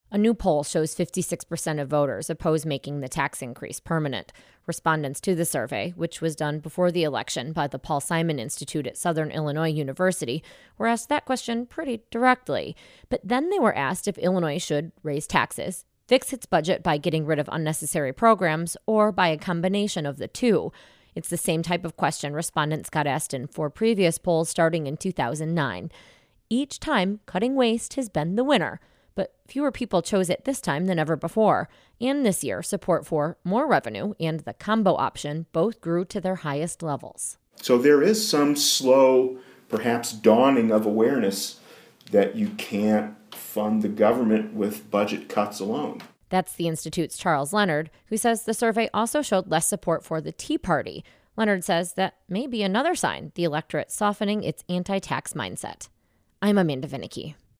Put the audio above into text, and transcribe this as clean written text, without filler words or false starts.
A new poll shows 56% of voters oppose making the tax increase permanent. Respondents to the survey, which was done before the election by the Paul Simon Institute at Southern Illinois University, were asked that question pretty directly. But then they were asked if Illinois should raise taxes, fix its budget by getting rid of unnecessary programs, or by a combination of the two. It's the same type of question respondents got asked in 4 previous polls starting in 2009. Each time, cutting waste has been the winner. But fewer people chose it this time than ever before. And this year, support for more revenue and the combo option both grew to their highest levels. So there is some slow, perhaps dawning of awareness that you can't fund the government with budget cuts alone. That's the Institute's Charles Leonard, who says the survey also showed less support for the Tea Party. Leonard says that may be another sign the electorate softening its anti-tax mindset. I'm Amanda Vinicky.